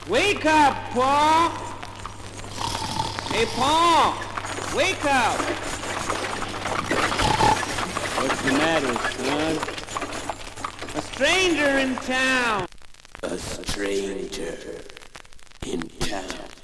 Wake up, Paul! Hey, Paul! Wake up! What's the matter, son? A stranger in town! A stranger in town.